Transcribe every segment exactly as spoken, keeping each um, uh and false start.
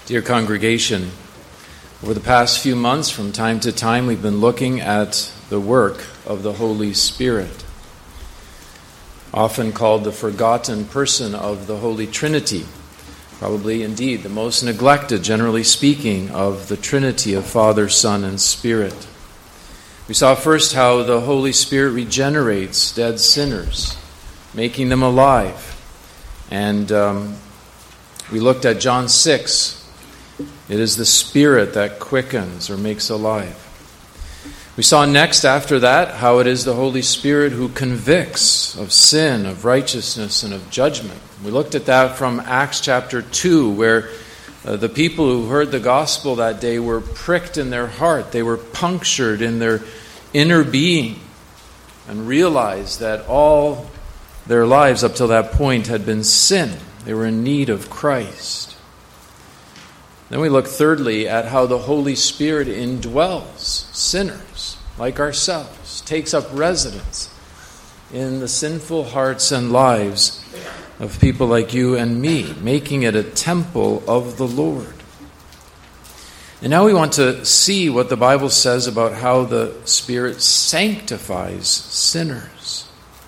Dear congregation, over the past few months, from time to time, we've been looking at the work of the Holy Spirit, often called the forgotten person of the Holy Trinity, probably indeed the most neglected, generally speaking, of the Trinity of Father, Son, and Spirit. We saw first how the Holy Spirit regenerates dead sinners, making them alive. And um, we looked at John six. It is the Spirit that quickens or makes alive. We saw next after that how it is the Holy Spirit who convicts of sin, of righteousness, and of judgment. We looked at that from Acts chapter two, where uh, the people who heard the gospel that day were pricked in their heart. They were punctured in their inner being and realized that all their lives up till that point had been sin. They were in need of Christ. Then we look thirdly at how the Holy Spirit indwells sinners like ourselves, takes up residence in the sinful hearts and lives of people like you and me, making it a temple of the Lord. And now we want to see what the Bible says about how the Spirit sanctifies sinners.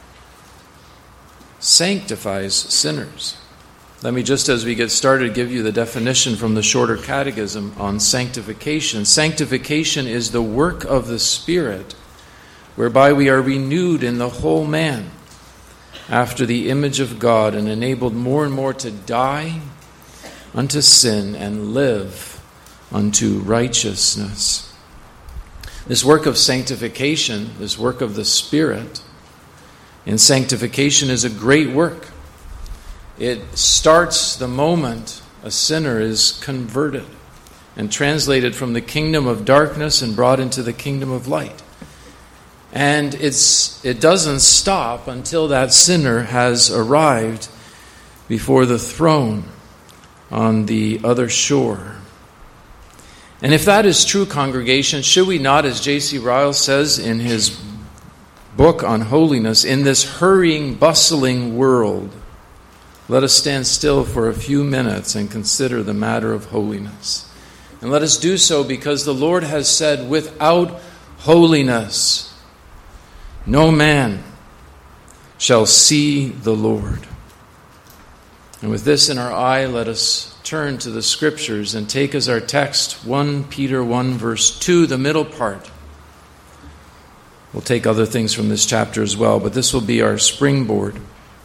Sanctifies sinners. Let me, just as we get started, give you the definition from the Shorter Catechism on sanctification. Sanctification is the work of the Spirit, whereby we are renewed in the whole man after the image of God and enabled more and more to die unto sin and live unto righteousness. This work of sanctification, this work of the Spirit in sanctification, is a great work. It starts the moment a sinner is converted and translated from the kingdom of darkness and brought into the kingdom of light. And it's it doesn't stop until that sinner has arrived before the throne on the other shore. And if that is true, congregation, should we not, as J C Ryle says in his book on holiness, in this hurrying, bustling world, let us stand still for a few minutes and consider the matter of holiness. And let us do so because the Lord has said, without holiness, no man shall see the Lord. And with this in our eye, let us turn to the Scriptures and take as our text First Peter one verse two, the middle part. We'll take other things from this chapter as well, but this will be our springboard.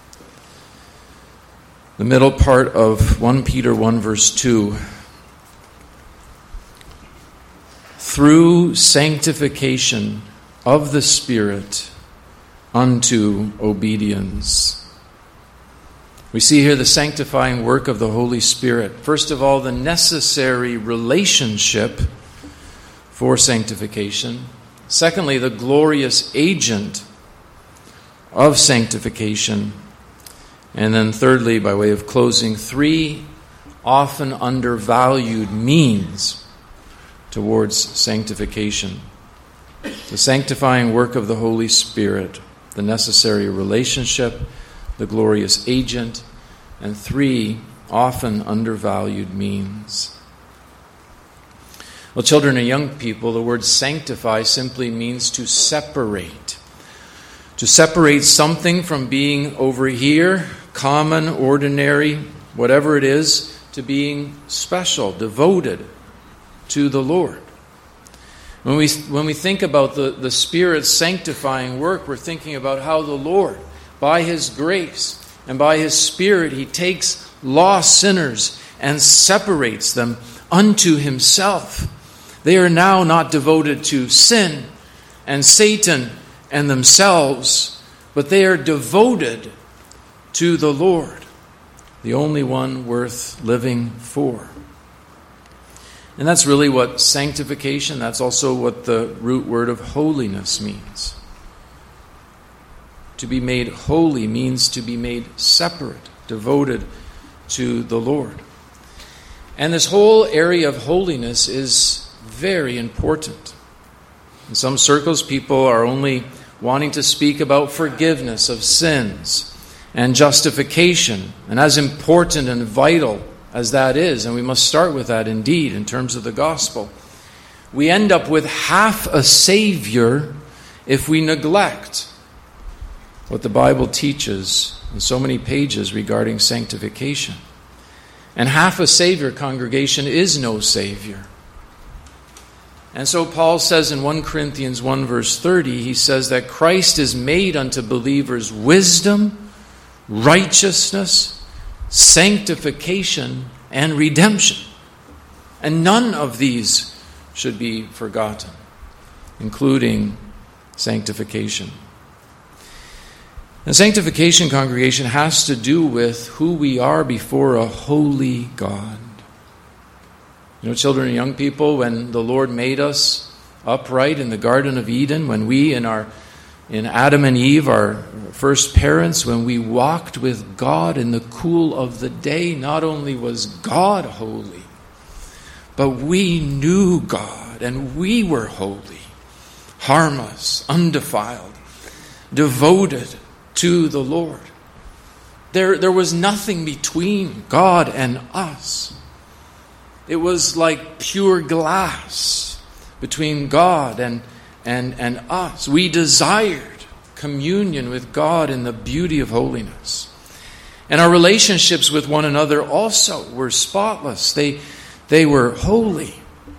The middle part of First Peter one verse two. Through sanctification of the Spirit unto obedience. We see here the sanctifying work of the Holy Spirit. First of all, the necessary relationship for sanctification. Secondly, the glorious agent of sanctification. And then thirdly, by way of closing, three often undervalued means towards sanctification. The sanctifying work of the Holy Spirit, the necessary relationship, the glorious agent, and three often undervalued means. Well, children and young people, the word sanctify simply means to separate. To separate something from being over here, common, ordinary, whatever it is, to being special, devoted to the Lord. When we when we think about the, the Spirit's sanctifying work, we're thinking about how the Lord, by His grace and by His Spirit, He takes lost sinners and separates them unto Himself. They are now not devoted to sin and Satan and themselves, but they are devoted to the Lord, the only one worth living for. And that's really what sanctification, that's also what the root word of holiness means. To be made holy means to be made separate, devoted to the Lord. And this whole area of holiness is very important. In some circles, people are only wanting to speak about forgiveness of sins and justification. And as important and vital as that is, and we must start with that indeed in terms of the gospel, we end up with half a Savior if we neglect what the Bible teaches in so many pages regarding sanctification. And half a Savior, congregation, is no Savior. And so Paul says in First Corinthians one verse thirty, he says that Christ is made unto believers wisdom, righteousness, sanctification, and redemption. And none of these should be forgotten, including sanctification. And sanctification, congregation, has to do with who we are before a holy God. You know, children and young people, when the Lord made us upright in the Garden of Eden, when we in our in Adam and Eve, our first parents, when we walked with God in the cool of the day, not only was God holy, but we knew God and we were holy, harmless, undefiled, devoted to the Lord. There, there was nothing between God and us. It was like pure glass between God and, and, and us. We desired communion with God in the beauty of holiness. And our relationships with one another also were spotless. They, they were holy.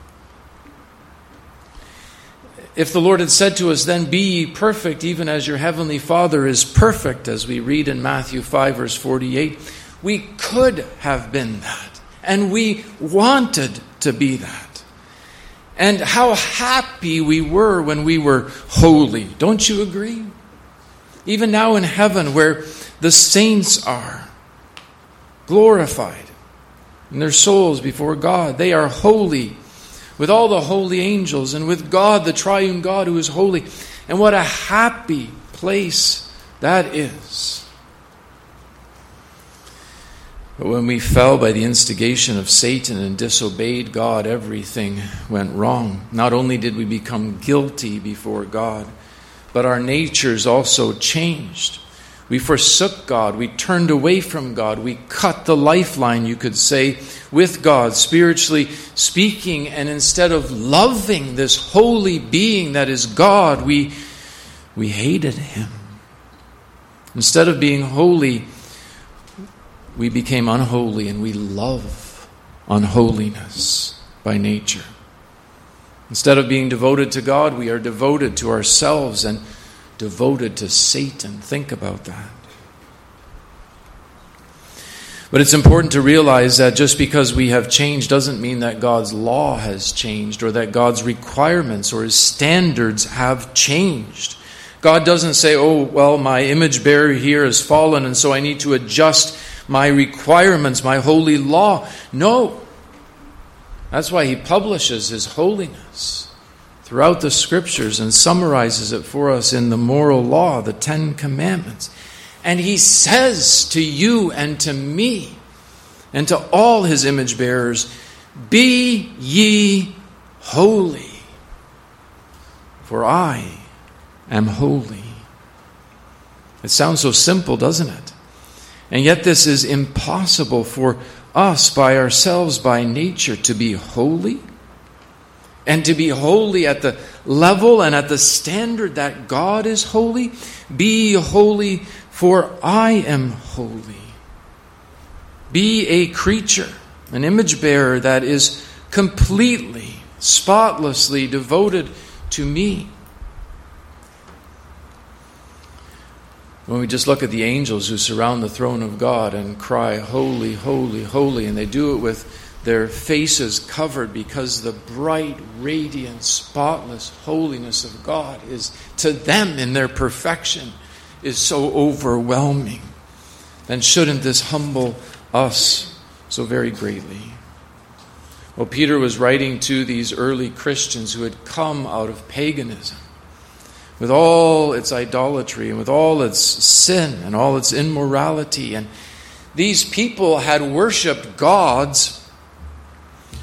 If the Lord had said to us, then be ye perfect, even as your heavenly Father is perfect, as we read in Matthew five, verse forty-eight, we could have been that. And we wanted to be that. And how happy we were when we were holy. Don't you agree? Even now in heaven, where the saints are glorified in their souls before God, they are holy with all the holy angels and with God, the triune God who is holy. And what a happy place that is. But when we fell by the instigation of Satan and disobeyed God, everything went wrong. Not only did we become guilty before God, but our natures also changed. We forsook God. We turned away from God. We cut the lifeline, you could say, with God, spiritually speaking. And instead of loving this holy being that is God, we, we hated Him. Instead of being holy, we became unholy, and we love unholiness by nature. Instead of being devoted to God, we are devoted to ourselves and devoted to Satan. Think about that. But it's important to realize that just because we have changed doesn't mean that God's law has changed or that God's requirements or His standards have changed. God doesn't say, oh, well, my image bearer here has fallen and so I need to adjust my requirements, my holy law. No. That's why He publishes His holiness throughout the Scriptures and summarizes it for us in the moral law, the Ten Commandments. And He says to you and to me and to all His image bearers, be ye holy, for I am holy. It sounds so simple, doesn't it? And yet this is impossible for us by ourselves, by nature, to be holy. And to be holy at the level and at the standard that God is holy. Be holy, for I am holy. Be a creature, an image bearer that is completely, spotlessly devoted to me. When we just look at the angels who surround the throne of God and cry, holy, holy, holy, and they do it with their faces covered because the bright, radiant, spotless holiness of God is to them in their perfection is so overwhelming, then shouldn't this humble us so very greatly? Well, Peter was writing to these early Christians who had come out of paganism, with all its idolatry and with all its sin and all its immorality. And these people had worshipped gods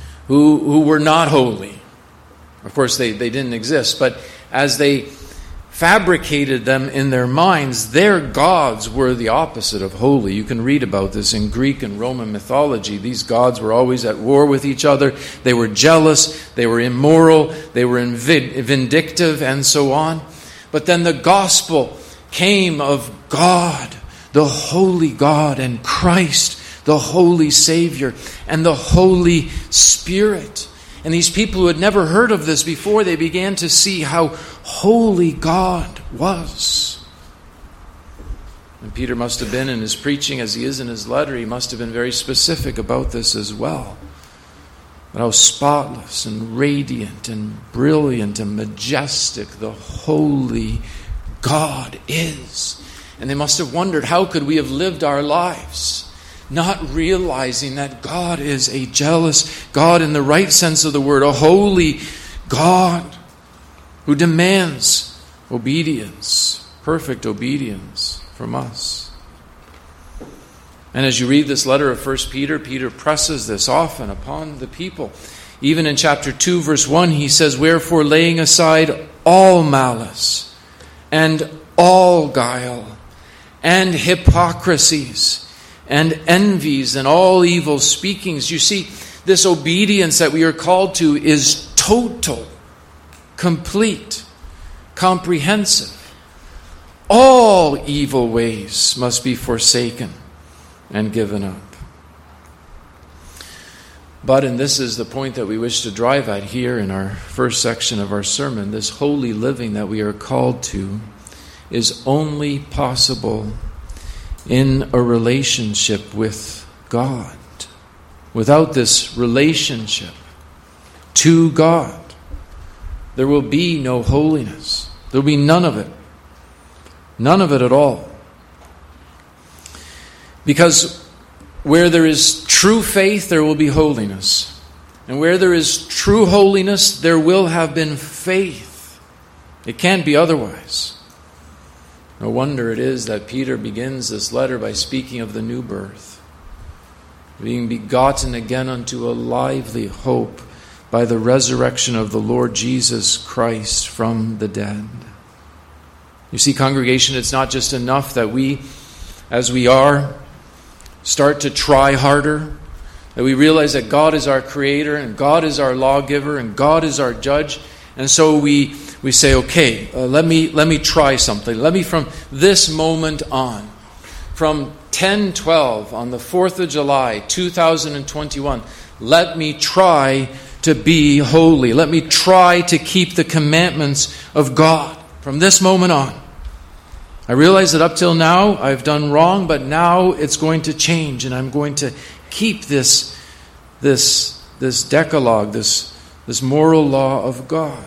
who, who were not holy. Of course, they, they didn't exist. But as they fabricated them in their minds, their gods were the opposite of holy. You can read about this in Greek and Roman mythology. These gods were always at war with each other. They were jealous, they were immoral, they were vindictive, and so on. But then the gospel came of God, the holy God, and Christ, the holy Savior, and the Holy Spirit. And these people who had never heard of this before, they began to see how holy God was. And Peter must have been in his preaching, as he is in his letter, he must have been very specific about this as well. But how spotless and radiant and brilliant and majestic the holy God is. And they must have wondered, how could we have lived our lives not realizing that God is a jealous God in the right sense of the word, a holy God who demands obedience, perfect obedience from us. And as you read this letter of First Peter, Peter presses this often upon the people. Even in chapter two, verse one, he says, "Wherefore, laying aside all malice and all guile and hypocrisies and envies and all evil speakings." You see, this obedience that we are called to is total, complete, comprehensive. All evil ways must be forsaken and given up. But, and this is the point that we wish to drive at here in our first section of our sermon, this holy living that we are called to is only possible in a relationship with God. Without this relationship to God, there will be no holiness. There will be none of it. None of it at all. Because where there is true faith, there will be holiness. And where there is true holiness, there will have been faith. It can't be otherwise. No wonder it is that Peter begins this letter by speaking of the new birth, being begotten again unto a lively hope by the resurrection of the Lord Jesus Christ from the dead. You see, congregation, it's not just enough that we, as we are, start to try harder, that we realize that God is our creator and God is our lawgiver and God is our judge, and so we we say, okay, uh, let me let me try something. Let me, from this moment on, from ten twelve on the fourth of July, two thousand twenty-one, let me try to be holy. Let me try to keep the commandments of God from this moment on. I realize that up till now I've done wrong, but now it's going to change, and I'm going to keep this this this decalogue, this this moral law of God.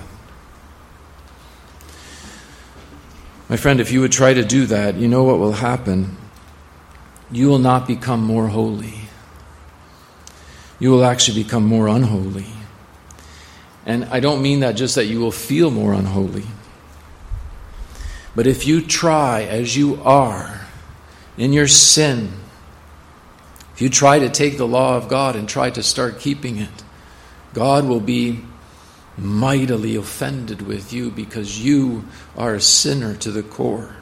My friend, if you would try to do that, you know what will happen. You will not become more holy. You will actually become more unholy. And I don't mean that just that you will feel more unholy. But if you try as you are in your sin, if you try to take the law of God and try to start keeping it, God will be mightily offended with you because you are a sinner to the core.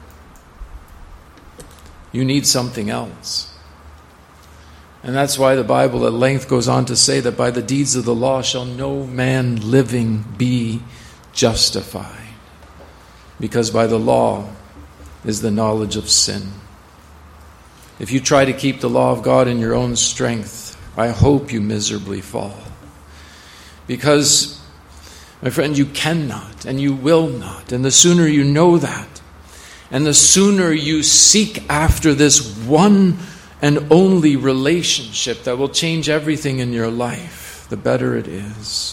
You need something else. And that's why the Bible at length goes on to say that by the deeds of the law shall no man living be justified. Because by the law is the knowledge of sin. If you try to keep the law of God in your own strength, I hope you miserably fall. Because, my friend, you cannot and you will not. And the sooner you know that, and the sooner you seek after this one and only relationship that will change everything in your life, the better it is.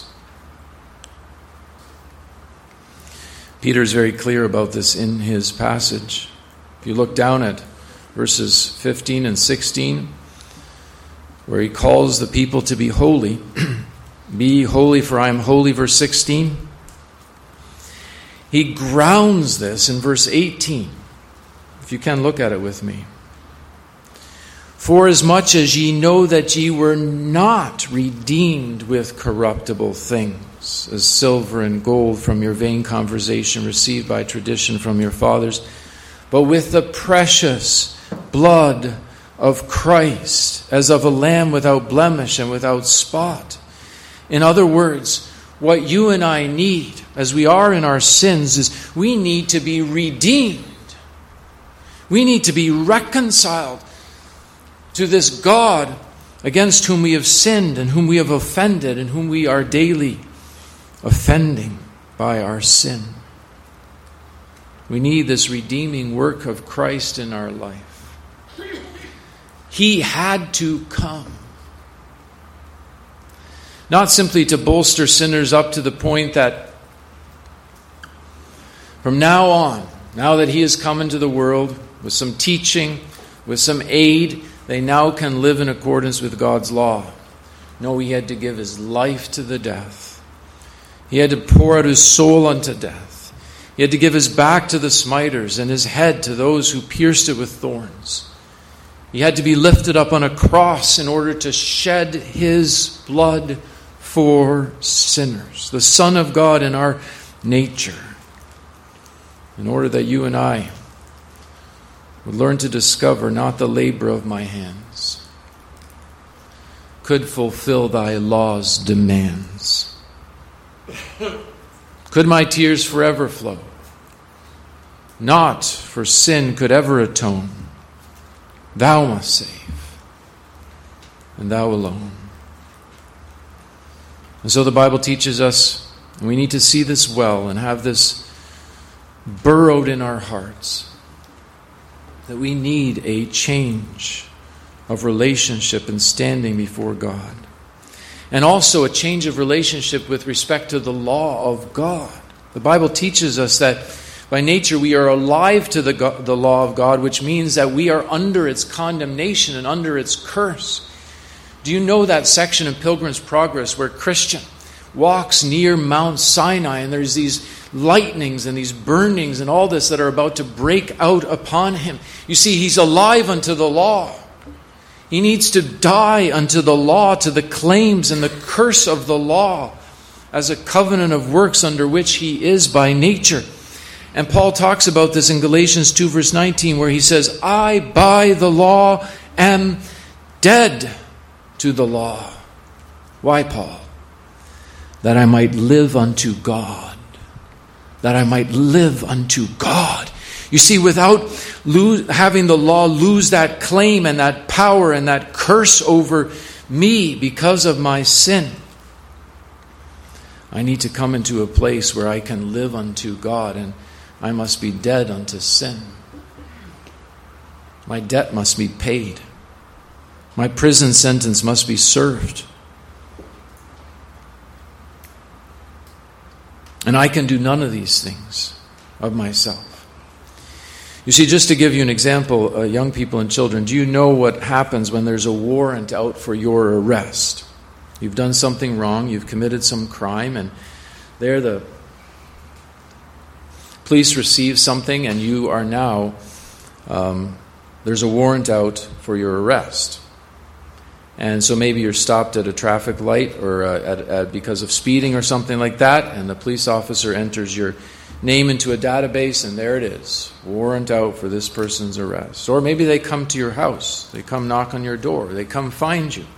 Peter is very clear about this in his passage. If you look down at verses fifteen and sixteen, where he calls the people to be holy, be holy for I am holy, verse sixteen. He grounds this in verse eighteen. If you can look at it with me. For as much as ye know that ye were not redeemed with corruptible things, things, as silver and gold from your vain conversation received by tradition from your fathers, but with the precious blood of Christ, as of a lamb without blemish and without spot. In other words, what you and I need, as we are in our sins, is we need to be redeemed. We need to be reconciled to this God against whom we have sinned and whom we have offended and whom we are daily offending by our sin. We need this redeeming work of Christ in our life. He had to come. Not simply to bolster sinners up to the point that from now on, now that He has come into the world with some teaching, with some aid, they now can live in accordance with God's law. No, He had to give His life to the death. He had to pour out His soul unto death. He had to give His back to the smiters and His head to those who pierced it with thorns. He had to be lifted up on a cross in order to shed His blood for sinners, the Son of God in our nature, in order that you and I would learn to discover not the labor of my hands could fulfill thy law's demands. Could my tears forever flow? Not for sin could ever atone. Thou must save, and thou alone. And so the Bible teaches us, and we need to see this well and have this burrowed in our hearts, that we need a change of relationship and standing before God. And also a change of relationship with respect to the law of God. The Bible teaches us that by nature we are alive to the, the law of God, which means that we are under its condemnation and under its curse. Do you know that section in Pilgrim's Progress where Christian walks near Mount Sinai and there's these lightnings and these burnings and all this that are about to break out upon him? You see, he's alive unto the law. He needs to die unto the law, to the claims and the curse of the law as a covenant of works under which he is by nature. And Paul talks about this in Galatians two verse nineteen, where he says, I by the law am dead to the law. Why, Paul? That I might live unto God. That I might live unto God. You see, without lose, having the law lose that claim and that power and that curse over me because of my sin, I need to come into a place where I can live unto God, and I must be dead unto sin. My debt must be paid. My prison sentence must be served. And I can do none of these things of myself. You see, just to give you an example, uh, young people and children, do you know what happens when there's a warrant out for your arrest? You've done something wrong, you've committed some crime, and there the police receive something, and you are now, um, there's a warrant out for your arrest. And so maybe you're stopped at a traffic light or uh, at, at, because of speeding or something like that, and the police officer enters your name into a database, and there it is, warrant out for this person's arrest. Or maybe they come to your house, they come knock on your door, they come find you.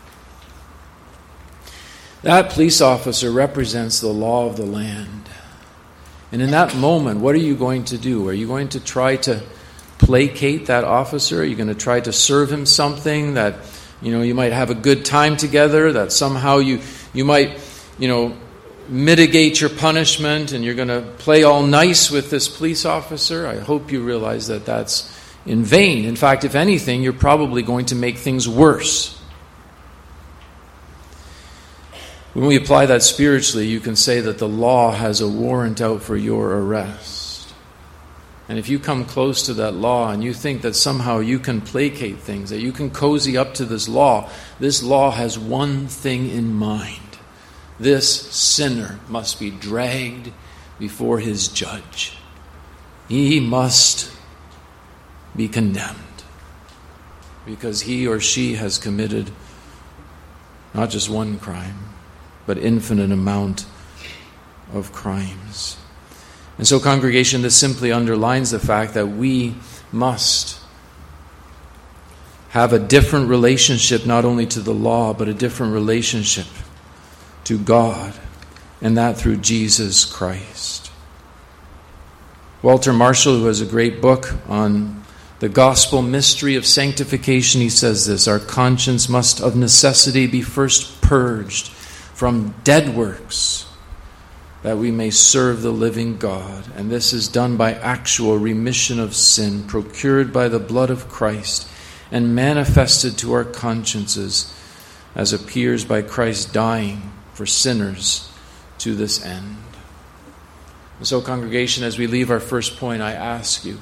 That police officer represents the law of the land. And in that moment, what are you going to do? Are you going to try to placate that officer? Are you going to try to serve him something that, you know, you might have a good time together, that somehow you, you might, you know, mitigate your punishment and you're going to play all nice with this police officer? I hope you realize that that's in vain. In fact, if anything, you're probably going to make things worse. When we apply that spiritually, you can say that the law has a warrant out for your arrest. And if you come close to that law and you think that somehow you can placate things, that you can cozy up to this law, this law has one thing in mind. This sinner must be dragged before his judge. He must be condemned because he or she has committed not just one crime, but infinite amount of crimes. And so, congregation, this simply underlines the fact that we must have a different relationship not only to the law, but a different relationship to God, and that through Jesus Christ. Walter Marshall, who has a great book on the gospel mystery of sanctification, he says this: our conscience must of necessity be first purged from dead works, that we may serve the living God. And this is done by actual remission of sin, procured by the blood of Christ, and manifested to our consciences, as appears by Christ dying for sinners to this end. And so, congregation, as we leave our first point, I ask you,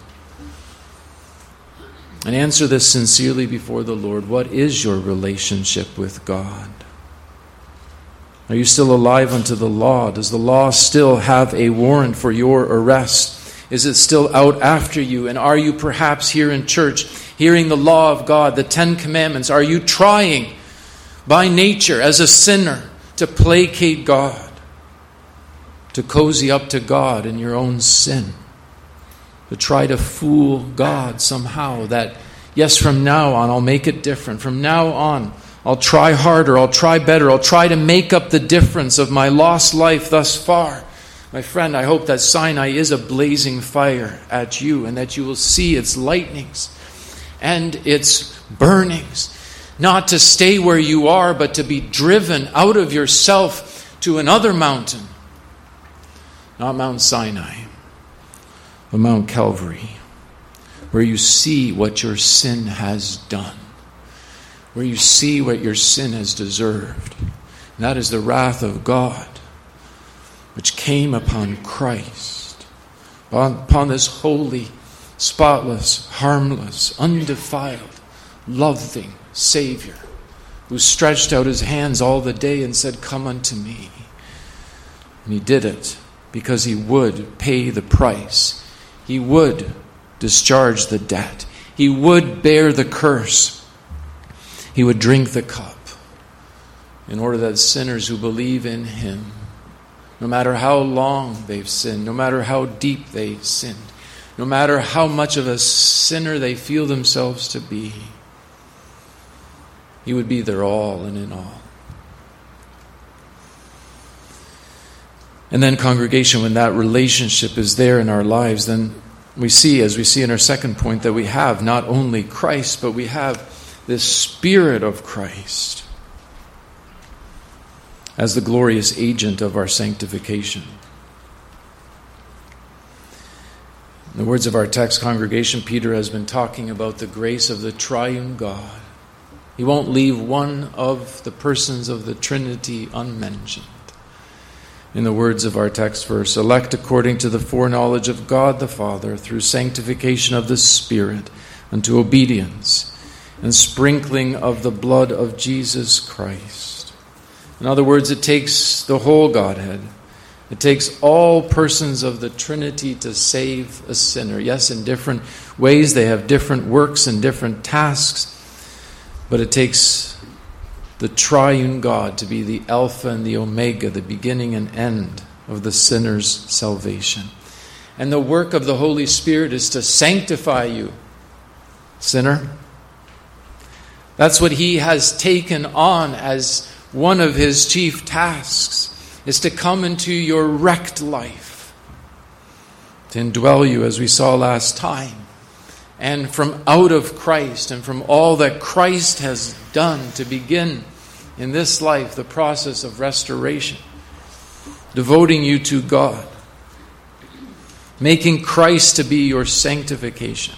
and answer this sincerely before the Lord: what is your relationship with God? Are you still alive unto the law? Does the law still have a warrant for your arrest? Is it still out after you? And are you perhaps here in church hearing the law of God, the Ten Commandments? Are you trying by nature as a sinner to placate God, to cozy up to God in your own sin, to try to fool God somehow that, yes, from now on I'll make it different. From now on I'll try harder, I'll try better, I'll try to make up the difference of my lost life thus far. My friend, I hope that Sinai is a blazing fire at you, and that you will see its lightnings and its burnings, not to stay where you are, but to be driven out of yourself to another mountain. Not Mount Sinai, but Mount Calvary, where you see what your sin has done, where you see what your sin has deserved. And that is the wrath of God, which came upon Christ, upon this holy, spotless, harmless, undefiled, loving Savior, who stretched out his hands all the day and said, "Come unto me." And he did it because he would pay the price. He would discharge the debt. He would bear the curse. He would drink the cup, in order that sinners who believe in him, no matter how long they've sinned, no matter how deep they sinned, no matter how much of a sinner they feel themselves to be, he would be their all and in all. And then, congregation, when that relationship is there in our lives, then we see, as we see in our second point, that we have not only Christ, but we have this Spirit of Christ as the glorious agent of our sanctification. In the words of our text, congregation, Peter has been talking about the grace of the triune God. He won't leave one of the persons of the Trinity unmentioned. In the words of our text verse, elect according to the foreknowledge of God the Father, through sanctification of the Spirit, unto obedience and sprinkling of the blood of Jesus Christ. In other words, it takes the whole Godhead. It takes all persons of the Trinity to save a sinner. Yes, in different ways, they have different works and different tasks, but it takes the triune God to be the Alpha and the Omega, the beginning and end of the sinner's salvation. And the work of the Holy Spirit is to sanctify you, sinner. That's what he has taken on as one of his chief tasks, is to come into your wrecked life, to indwell you, as we saw last time. And from out of Christ and from all that Christ has done, to begin in this life the process of restoration, devoting you to God, making Christ to be your sanctification,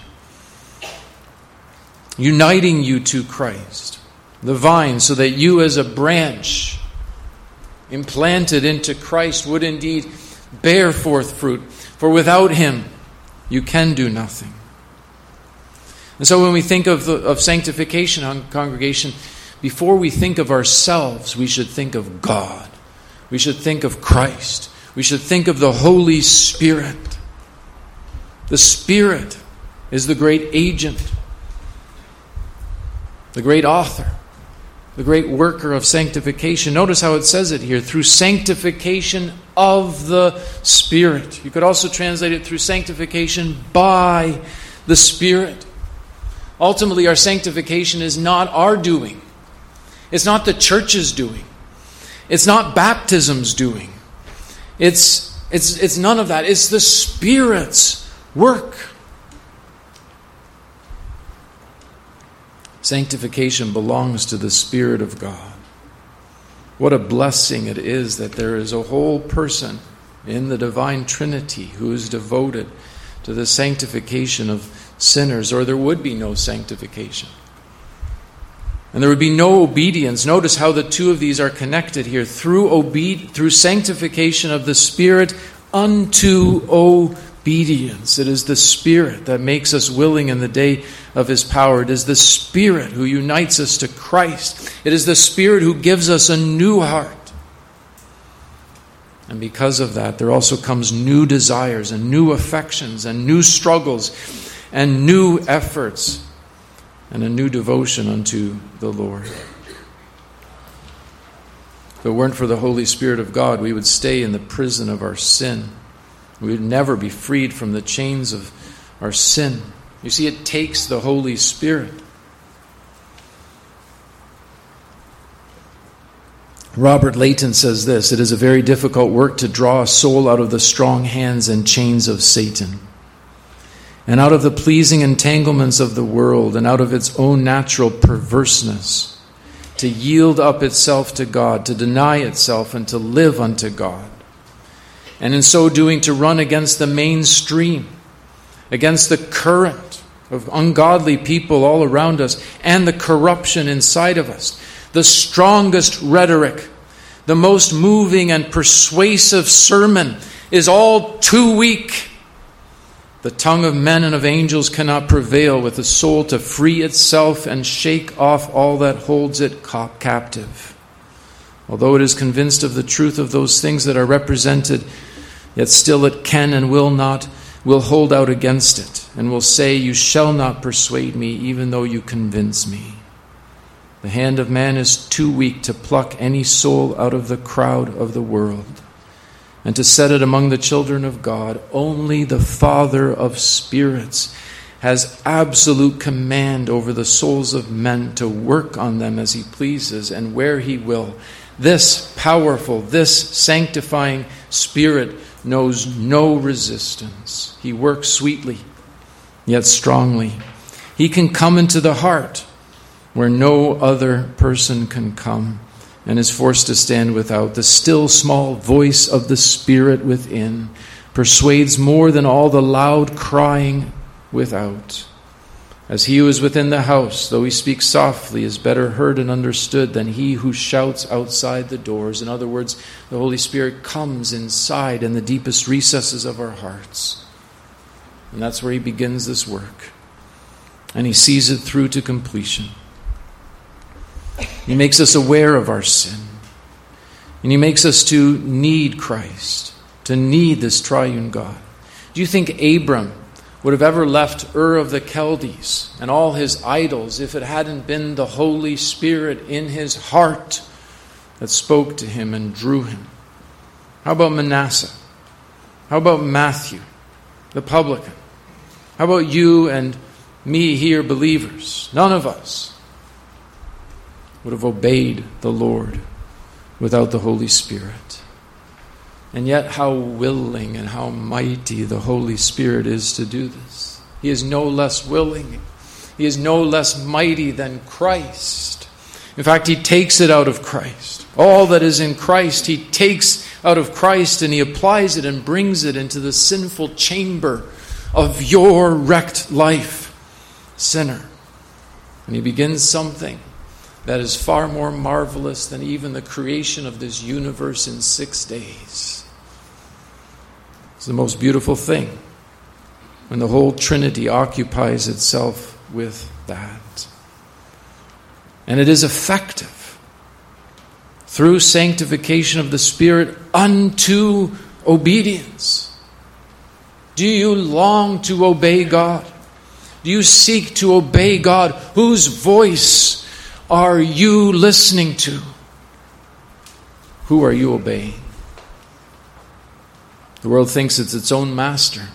uniting you to Christ, the vine, so that you as a branch implanted into Christ would indeed bear forth fruit. For without him, you can do nothing. And so when we think of, the, of sanctification, congregation, before we think of ourselves, we should think of God. We should think of Christ. We should think of the Holy Spirit. The Spirit is the great agent, the great author the great worker of sanctification. Notice how it says it here, through sanctification of the Spirit. You could also translate it through sanctification by the Spirit. Ultimately, our sanctification is not our doing. It's not the church's doing. It's not baptism's doing. It's, it's, it's none of that. It's the Spirit's work. Sanctification belongs to the Spirit of God. What a blessing it is that there is a whole person in the divine Trinity who is devoted to the sanctification of sinners, or there would be no sanctification. And there would be no obedience. Notice how the two of these are connected here. Through obe- through sanctification of the Spirit unto obedience. It is the Spirit that makes us willing in the day of His power. It is the Spirit who unites us to Christ. It is the Spirit who gives us a new heart. And because of that, there also comes new desires and new affections and new struggles and new efforts and a new devotion unto the Lord. If it weren't for the Holy Spirit of God, we would stay in the prison of our sin. We would never be freed from the chains of our sin. You see, it takes the Holy Spirit. Robert Layton says this: it is a very difficult work to draw a soul out of the strong hands and chains of Satan, and out of the pleasing entanglements of the world, and out of its own natural perverseness, to yield up itself to God, to deny itself, and to live unto God. And in so doing, to run against the mainstream, against the current of ungodly people all around us, and the corruption inside of us. The strongest rhetoric, the most moving and persuasive sermon is all too weak. The tongue of men and of angels cannot prevail with the soul to free itself and shake off all that holds it captive. Although it is convinced of the truth of those things that are represented, yet still it can and will not, will hold out against it, and will say, "You shall not persuade me, even though you convince me." The hand of man is too weak to pluck any soul out of the crowd of the world and to set it among the children of God. Only the Father of spirits has absolute command over the souls of men to work on them as He pleases and where He will. This powerful, this sanctifying Spirit knows no resistance. He works sweetly, yet strongly. He can come into the heart where no other person can come, and is forced to stand without. The still small voice of the Spirit within persuades more than all the loud crying without. As he who is within the house, though he speaks softly, is better heard and understood than he who shouts outside the doors. In other words, the Holy Spirit comes inside in the deepest recesses of our hearts. And that's where He begins this work. And He sees it through to completion. He makes us aware of our sin. And He makes us to need Christ, to need this triune God. Do you think Abram would have ever left Ur of the Chaldees and all his idols if it hadn't been the Holy Spirit in his heart that spoke to him and drew him? How about Manasseh? How about Matthew, the publican? How about you and me here, believers? None of us would have obeyed the Lord without the Holy Spirit. And yet how willing and how mighty the Holy Spirit is to do this. He is no less willing. He is no less mighty than Christ. In fact, He takes it out of Christ. All that is in Christ, He takes out of Christ and He applies it and brings it into the sinful chamber of your wrecked life, sinner. And He begins something that is far more marvelous than even the creation of this universe in six days. It's the most beautiful thing when the whole Trinity occupies itself with that. And it is effective through sanctification of the Spirit unto obedience. Do you long to obey God? Do you seek to obey God, whose voice are you listening to? Who are you obeying? The world thinks it's its own master.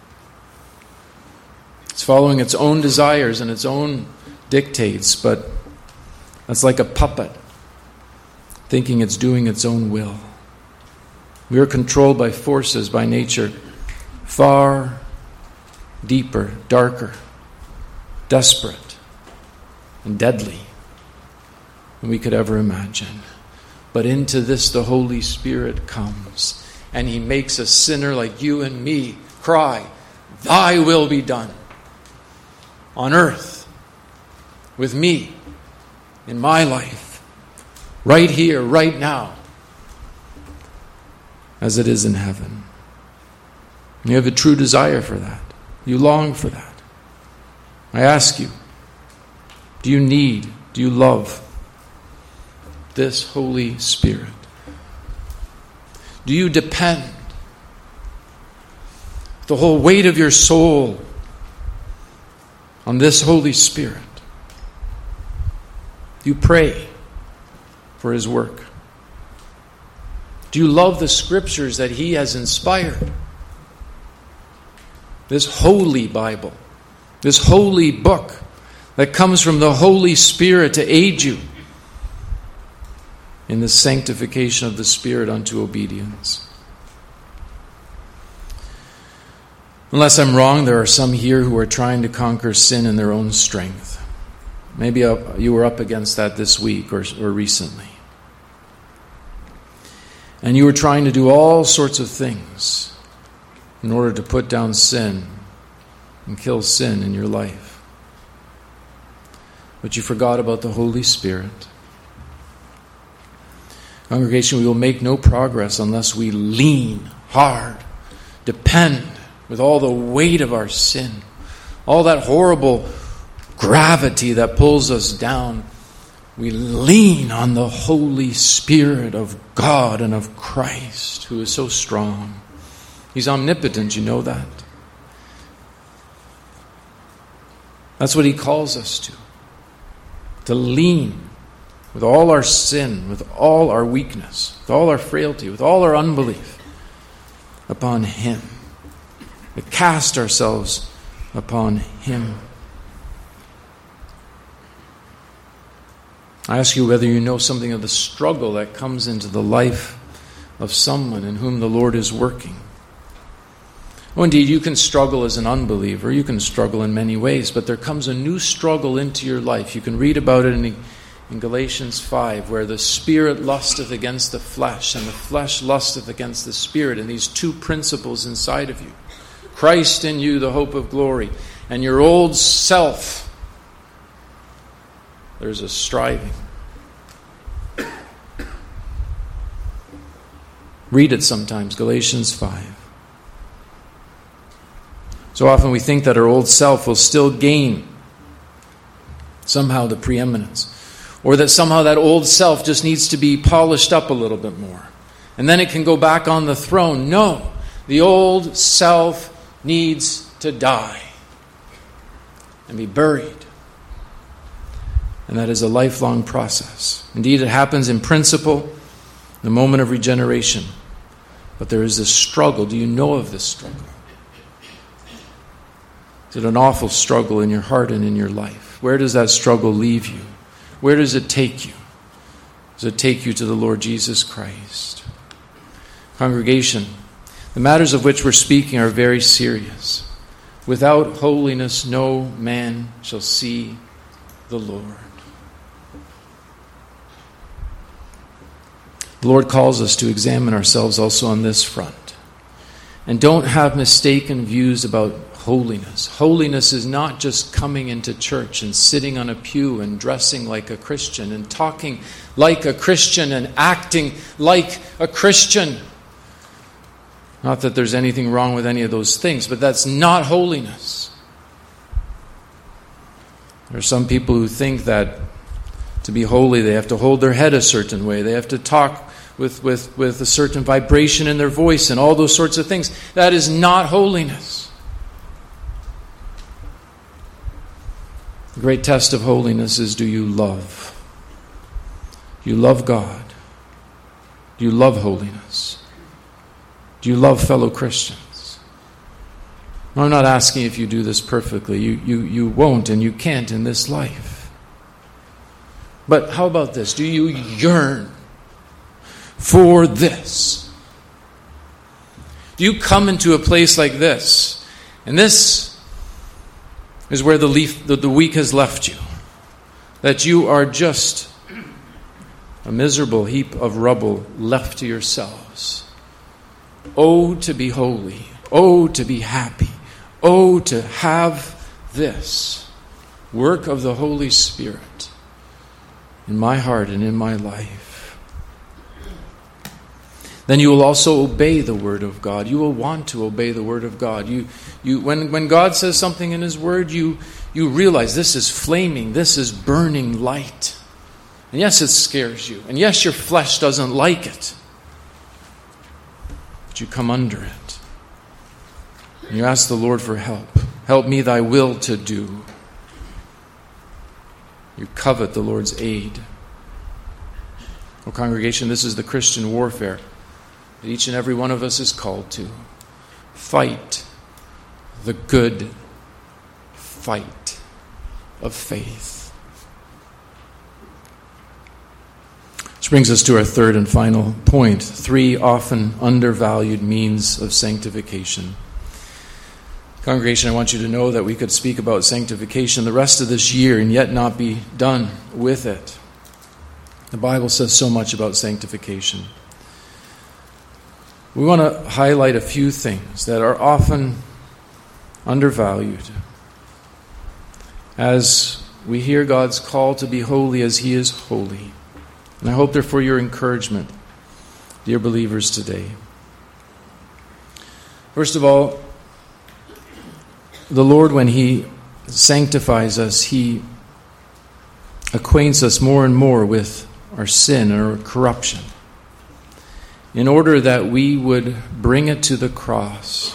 It's following its own desires and its own dictates, but that's like a puppet, thinking it's doing its own will. We are controlled by forces, by nature, far deeper, darker, desperate, and deadly than we could ever imagine. But into this the Holy Spirit comes, and He makes a sinner like you and me cry, "Thy will be done on earth with me in my life, right here, right now, as it is in heaven." You have a true desire for that. You long for that. I ask you, do you need, do you love this Holy Spirit? Do you depend the whole weight of your soul on this Holy Spirit? Do you pray for His work? Do you love the Scriptures that He has inspired? This holy Bible, this holy book that comes from the Holy Spirit to aid you in the sanctification of the Spirit unto obedience. Unless I'm wrong, there are some here who are trying to conquer sin in their own strength. Maybe you were up against that this week or, or recently. And you were trying to do all sorts of things in order to put down sin and kill sin in your life. But you forgot about the Holy Spirit. Congregation, we will make no progress unless we lean hard, depend with all the weight of our sin, all that horrible gravity that pulls us down. We lean on the Holy Spirit of God and of Christ, who is so strong. He's omnipotent, you know that. That's what He calls us to. To lean with all our sin, with all our weakness, with all our frailty, with all our unbelief upon Him. To cast ourselves upon Him. I ask you whether you know something of the struggle that comes into the life of someone in whom the Lord is working. Oh, indeed, you can struggle as an unbeliever. You can struggle in many ways, but there comes a new struggle into your life. You can read about it in, in Galatians five, where the Spirit lusteth against the flesh, and the flesh lusteth against the Spirit, and these two principles inside of you. Christ in you, the hope of glory, and your old self. There's a striving. Read it sometimes, Galatians five. So often we think that our old self will still gain somehow the preeminence, or that somehow that old self just needs to be polished up a little bit more, and then it can go back on the throne. No, the old self needs to die and be buried. And that is a lifelong process. Indeed, it happens in principle, the moment of regeneration. But there is this struggle. Do you know of this struggle? Is it an awful struggle in your heart and in your life? Where does that struggle leave you? Where does it take you? Does it take you to the Lord Jesus Christ? Congregation, the matters of which we're speaking are very serious. Without holiness, no man shall see the Lord. The Lord calls us to examine ourselves also on this front. And don't have mistaken views about holiness. Holiness is not just coming into church and sitting on a pew and dressing like a Christian and talking like a Christian and acting like a Christian. Not that there's anything wrong with any of those things, but that's not holiness. There are some people who think that to be holy they have to hold their head a certain way. They have to talk with, with, with a certain vibration in their voice and all those sorts of things. That is not holiness. The great test of holiness is, do you love? Do you love God? Do you love holiness? Do you love fellow Christians? No, I'm not asking if you do this perfectly. You, you, you won't and you can't in this life. But how about this? Do you yearn for this? Do you come into a place like this, and this is where the, leaf, the, the week has left you, that you are just a miserable heap of rubble left to yourselves. Oh, to be holy. Oh, to be happy. Oh, to have this work of the Holy Spirit in my heart and in my life. Then you will also obey the Word of God. You will want to obey the Word of God. You, you, when, when God says something in His Word, you, you realize this is flaming, this is burning light. And yes, it scares you. And yes, your flesh doesn't like it. But you come under it. And you ask the Lord for help. Help me thy will to do. You covet the Lord's aid. Oh, congregation, this is the Christian warfare that each and every one of us is called to. Fight the good fight of faith. Which brings us to our third and final point. Three often undervalued means of sanctification. Congregation, I want you to know that we could speak about sanctification the rest of this year and yet not be done with it. The Bible says so much about sanctification. We want to highlight a few things that are often undervalued as we hear God's call to be holy as He is holy. And I hope they're for your encouragement, dear believers, today. First of all, the Lord, when He sanctifies us, He acquaints us more and more with our sin or corruption, in order that we would bring it to the cross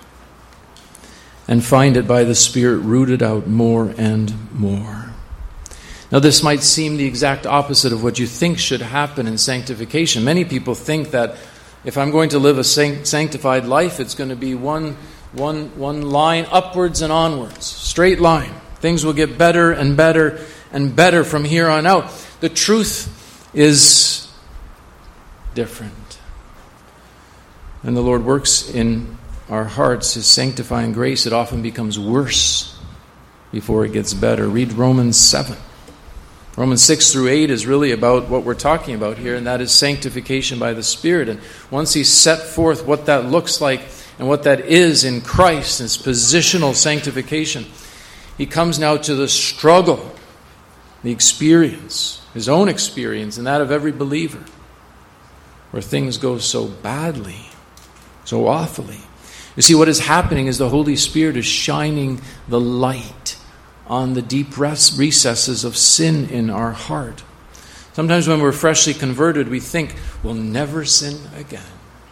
and find it by the Spirit rooted out more and more. Now, this might seem the exact opposite of what you think should happen in sanctification. Many people think that if I'm going to live a sanctified life, it's going to be one, one, one line upwards and onwards, straight line. Things will get better and better and better from here on out. The truth is different. And the Lord works in our hearts, His sanctifying grace. It often becomes worse before it gets better. Read Romans seven. Romans six through eight is really about what we're talking about here, and that is sanctification by the Spirit. And once He's set forth what that looks like and what that is in Christ, His positional sanctification, He comes now to the struggle, the experience, His own experience, and that of every believer, where things go so badly, so awfully. You see, what is happening is the Holy Spirit is shining the light on the deep recesses of sin in our heart. Sometimes when we're freshly converted, we think, we'll never sin again.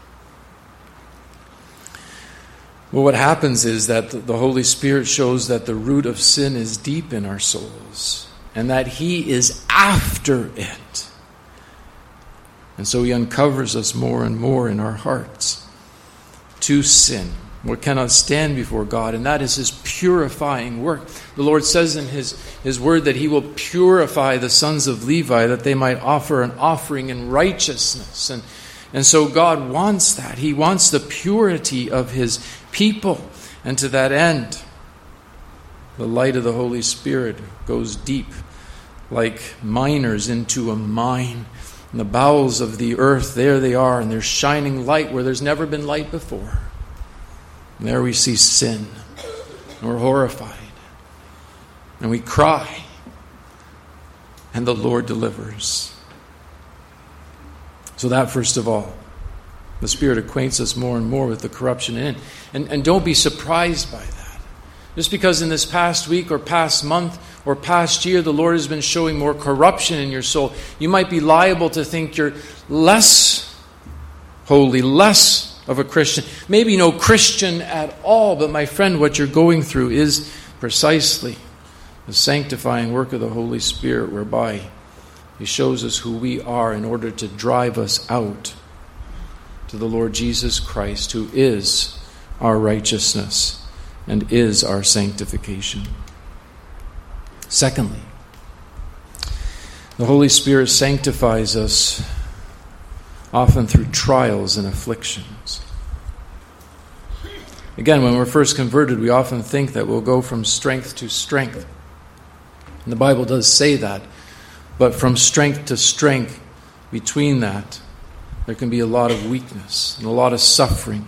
Well, what happens is that the Holy Spirit shows that the root of sin is deep in our souls, and that He is after it. And so He uncovers us more and more in our hearts to sin, what cannot stand before God, and that is His purifying work. The Lord says in His, His word that He will purify the sons of Levi, that they might offer an offering in righteousness. And, and so God wants that. He wants the purity of His people. And to that end, the light of the Holy Spirit goes deep like miners into a mine. In the bowels of the earth, there they are, and there's shining light where there's never been light before. And there we see sin, and we're horrified, and we cry, and the Lord delivers. So that, first of all, the Spirit acquaints us more and more with the corruption in it. And, and don't be surprised by that. Just because in this past week or past month or past year the Lord has been showing more corruption in your soul, you might be liable to think you're less holy, less of a Christian, maybe no Christian at all. But my friend, what you're going through is precisely the sanctifying work of the Holy Spirit, whereby He shows us who we are in order to drive us out to the Lord Jesus Christ, who is our righteousness and is our sanctification. Secondly, the Holy Spirit sanctifies us often through trials and afflictions. Again, when we're first converted, we often think that we'll go from strength to strength. And the Bible does say that. But from strength to strength, between that, there can be a lot of weakness and a lot of suffering.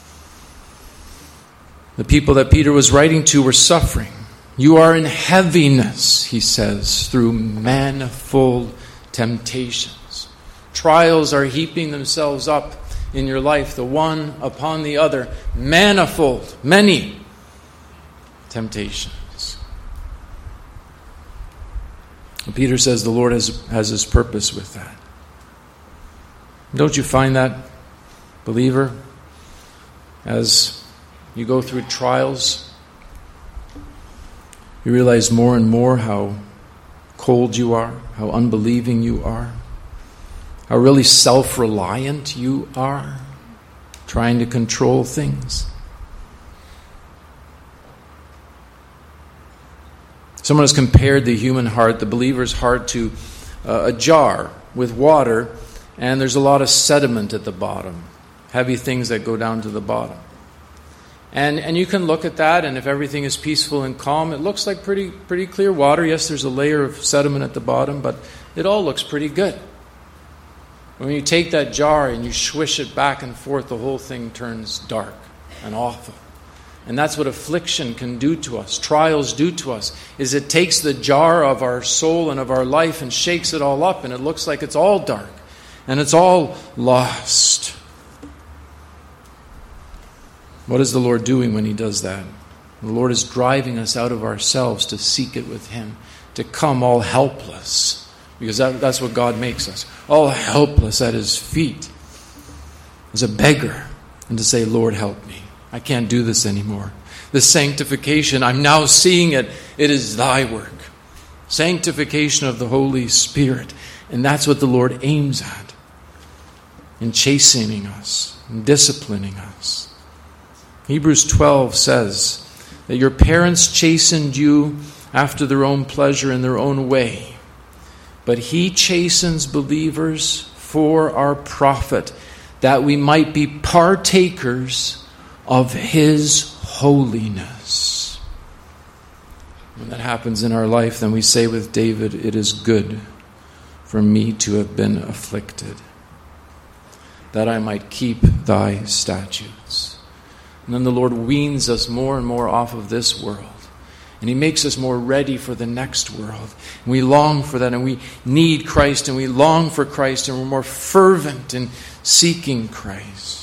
The people that Peter was writing to were suffering. You are in heaviness, he says, through manifold temptations. Trials are heaping themselves up in your life, the one upon the other. Manifold, many temptations. And Peter says the Lord has, has his purpose with that. Don't you find that, believer, as you go through trials, you realize more and more how cold you are, how unbelieving you are, how really self-reliant you are, trying to control things. Someone has compared the human heart, the believer's heart, to uh, a jar with water, and there's a lot of sediment at the bottom, heavy things that go down to the bottom. And and you can look at that, and if everything is peaceful and calm, it looks like pretty pretty clear water. Yes, there's a layer of sediment at the bottom, but it all looks pretty good. When you take that jar and you swish it back and forth, the whole thing turns dark and awful. And that's what affliction can do to us, trials do to us, is it takes the jar of our soul and of our life and shakes it all up, and it looks like it's all dark and it's all lost. What is the Lord doing when he does that? The Lord is driving us out of ourselves to seek it with him, to come all helpless, because that, that's what God makes us, all helpless at his feet as a beggar, and to say, Lord, help me. I can't do this anymore. The sanctification, I'm now seeing it. It is thy work. Sanctification of the Holy Spirit. And that's what the Lord aims at in chastening us, in disciplining us. Hebrews twelve says that your parents chastened you after their own pleasure in their own way. But he chastens believers for our profit, that we might be partakers of his holiness. When that happens in our life, then we say with David, it is good for me to have been afflicted, that I might keep thy statutes. And then the Lord weans us more and more off of this world. And he makes us more ready for the next world. And we long for that, and we need Christ, and we long for Christ, and we're more fervent in seeking Christ.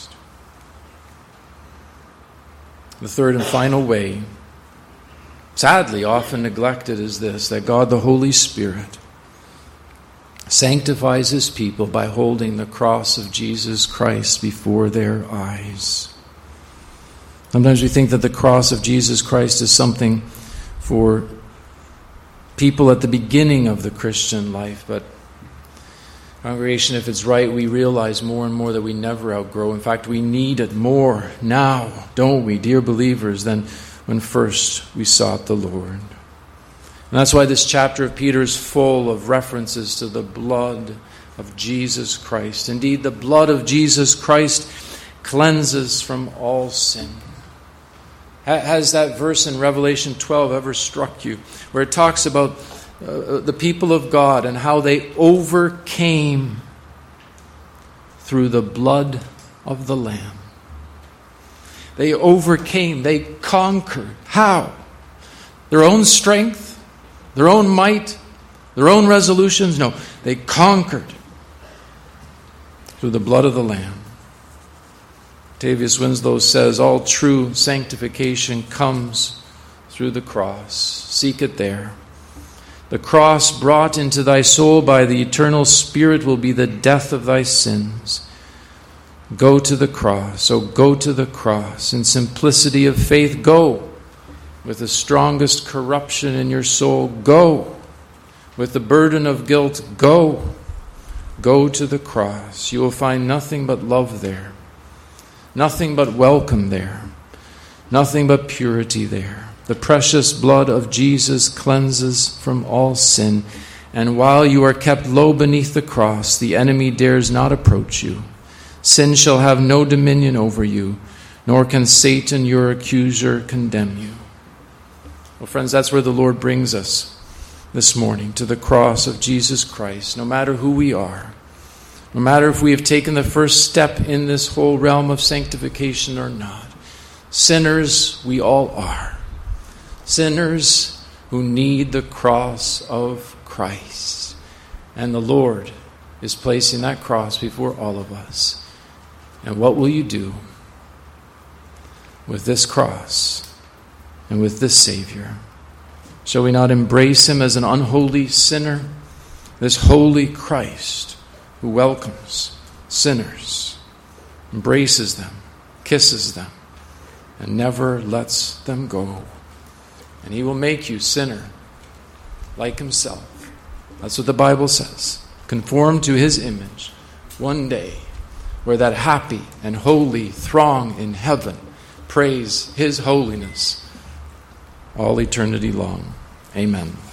The third and final way, sadly often neglected, is this, that God the Holy Spirit sanctifies his people by holding the cross of Jesus Christ before their eyes. Sometimes we think that the cross of Jesus Christ is something for people at the beginning of the Christian life, but congregation, if it's right, we realize more and more that we never outgrow. In fact, we need it more now, don't we, dear believers, than when first we sought the Lord. And that's why this chapter of Peter is full of references to the blood of Jesus Christ. Indeed, the blood of Jesus Christ cleanses from all sin. Has that verse in Revelation twelve ever struck you, where it talks about Uh, the people of God and how they overcame through the blood of the Lamb? They overcame, they conquered. How? Their own strength, their own might, their own resolutions? No, they conquered through the blood of the Lamb. Octavius Winslow says, all true sanctification comes through the cross. Seek it there. The cross brought into thy soul by the eternal Spirit will be the death of thy sins. Go to the cross. Oh, go to the cross. In simplicity of faith, go. With the strongest corruption in your soul, go. with the burden of guilt, go. Go to the cross. You will find nothing but love there. Nothing but welcome there. Nothing but purity there. The precious blood of Jesus cleanses from all sin. And while you are kept low beneath the cross, the enemy dares not approach you. Sin shall have no dominion over you, nor can Satan, your accuser, condemn you. Well, friends, that's where the Lord brings us this morning, to the cross of Jesus Christ. No matter who we are, no matter if we have taken the first step in this whole realm of sanctification or not, sinners we all are. Sinners who need the cross of Christ. And the Lord is placing that cross before all of us. And what will you do with this cross and with this Savior? Shall we not embrace him as an unholy sinner? This holy Christ who welcomes sinners, embraces them, kisses them, and never lets them go. And he will make you sinner like himself. That's what the Bible says. Conform to his image one day, where that happy and holy throng in heaven praise his holiness all eternity long. Amen.